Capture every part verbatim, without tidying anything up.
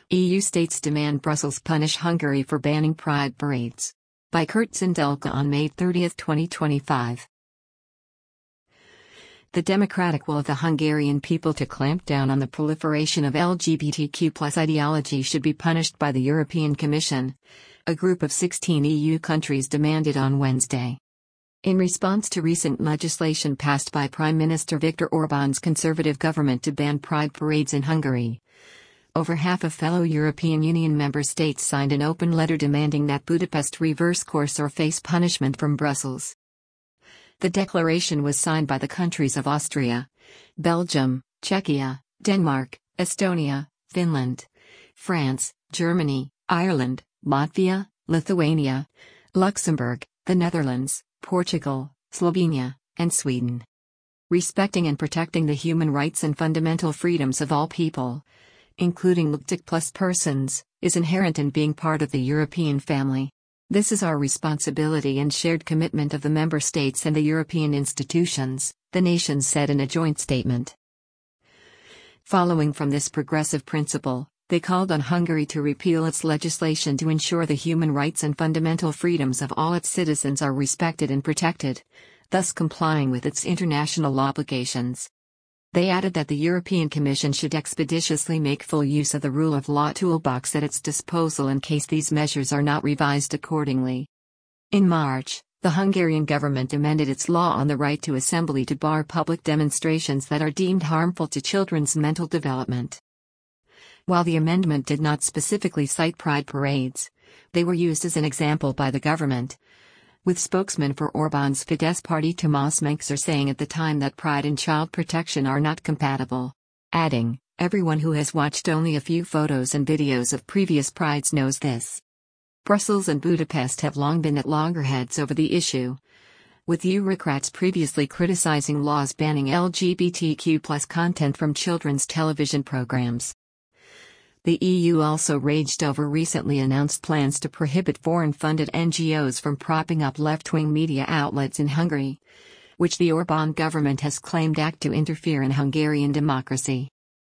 E U states demand Brussels punish Hungary for banning pride parades. By Kurt Sindelka on May thirtieth, twenty twenty-five. The democratic will of the Hungarian people to clamp down on the proliferation of L G B T Q plus ideology should be punished by the European Commission, a group of sixteen E U countries demanded on Wednesday. In response to recent legislation passed by Prime Minister Viktor Orban's conservative government to ban pride parades in Hungary, over half of fellow European Union member states signed an open letter demanding that Budapest reverse course or face punishment from Brussels. The declaration was signed by the countries of Austria, Belgium, Czechia, Denmark, Estonia, Finland, France, Germany, Ireland, Latvia, Lithuania, Luxembourg, the Netherlands, Portugal, Slovenia, and Sweden. Respecting and protecting the human rights and fundamental freedoms of all people, including L G B T plus persons, is inherent in being part of the European family. This is our responsibility and shared commitment of the member states and the European institutions, the nations said in a joint statement. Following from this progressive principle, they called on Hungary to repeal its legislation to ensure the human rights and fundamental freedoms of all its citizens are respected and protected, thus complying with its international obligations. They added that the European Commission should expeditiously make full use of the rule of law toolbox at its disposal in case these measures are not revised accordingly. In March, the Hungarian government amended its law on the right to assembly to bar public demonstrations that are deemed harmful to children's mental development. While the amendment did not specifically cite pride parades, they were used as an example by the government, with spokesman for Orban's Fidesz party Tamás Menczer saying at the time that pride and child protection are not compatible, adding, "Everyone who has watched only a few photos and videos of previous prides knows this." Brussels and Budapest have long been at loggerheads over the issue, with Eurocrats previously criticizing laws banning L G B T Q plus content from children's television programs. The E U also raged over recently announced plans to prohibit foreign-funded N G Os from propping up left-wing media outlets in Hungary, which the Orban government has claimed act to interfere in Hungarian democracy.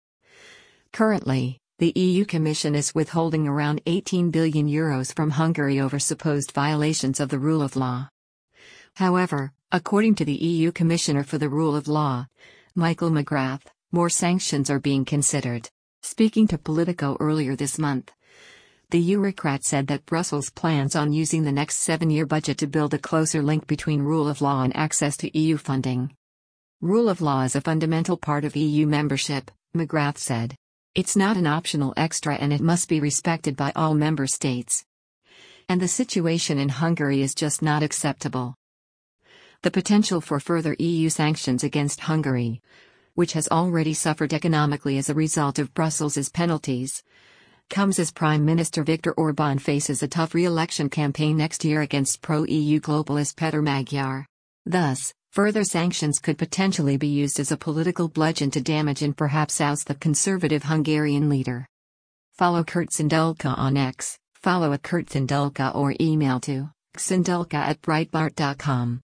Currently, the E U Commission is withholding around eighteen billion euros from Hungary over supposed violations of the rule of law. However, according to the E U Commissioner for the Rule of Law, Michael McGrath, more sanctions are being considered. Speaking to Politico earlier this month, the Eurocrat said that Brussels plans on using the next seven-year budget to build a closer link between rule of law and access to E U funding. Rule of law is a fundamental part of E U membership, McGrath said. It's not an optional extra and it must be respected by all member states. And the situation in Hungary is just not acceptable. The potential for further E U sanctions against Hungary, which has already suffered economically as a result of Brussels' penalties, comes as Prime Minister Viktor Orban faces a tough re-election campaign next year against pro-E U globalist Peter Magyar. Thus, further sanctions could potentially be used as a political bludgeon to damage and perhaps oust the conservative Hungarian leader. Follow Kurt Sindelka on X, follow at Kurt Sindelka or email to sindelka at breitbart dot com.